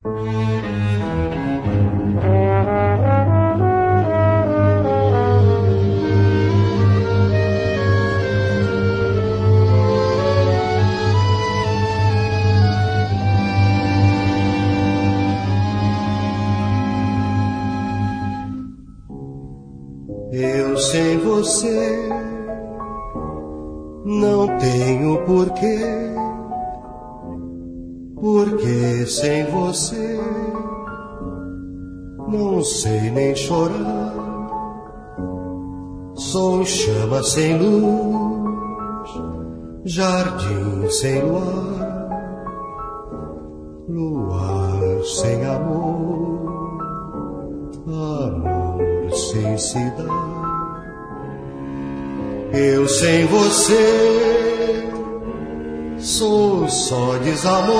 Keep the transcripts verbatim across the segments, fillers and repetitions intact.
Eu sem você não tenho porquê, porque sem você não sei nem chorar. Sou chama sem luz, jardim sem luar, luar sem amor, amor sem se dar. Eu sem você sou só desamor,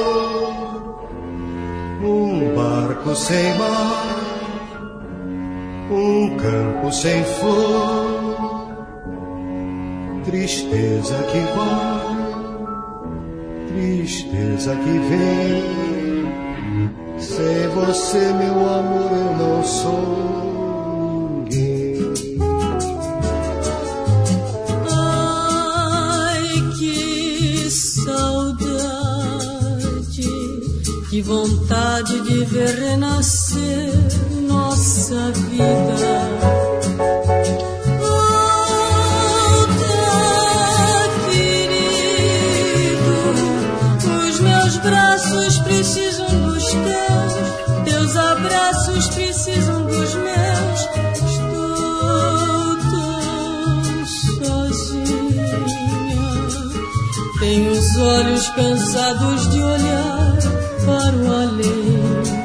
um barco sem mar, um campo sem flor, tristeza que vai, tristeza que vem. Sem você, meu amor, eu não sou ninguém. Que vontade de ver renascer nossa vida. Volta, querido, os meus braços precisam dos teus, teus abraços precisam dos meus. Estou tão sozinha, tenho os olhos cansados de olhar para o além.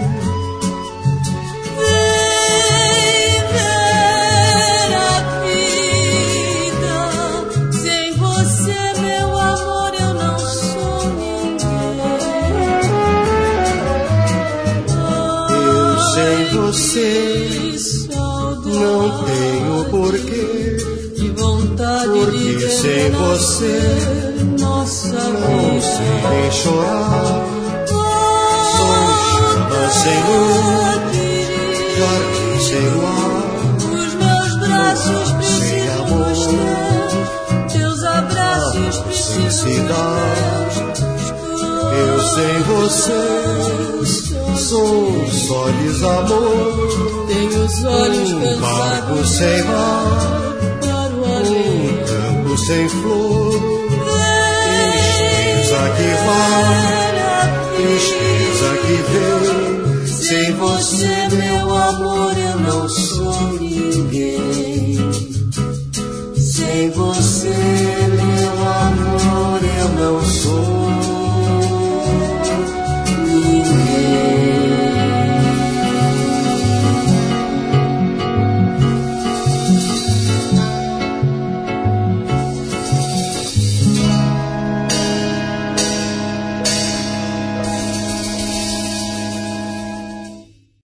Vem ver a vida. Sem você, meu amor, eu não sou ninguém. Eu sem você não tenho porquê, que vontade porque de ver sem você nossa não vida. sei nem chorar. Sem luz, jardim sem luar, os meus braços precisam dos teus, teus abraços precisam dos meus. Eu sem você sou só desamor, tenho os olhos um cansados barco sem mar, para o um além. campo sem flor, tristeza que vai, tristeza que vem. Sem você, meu amor, eu não sou ninguém. Sem você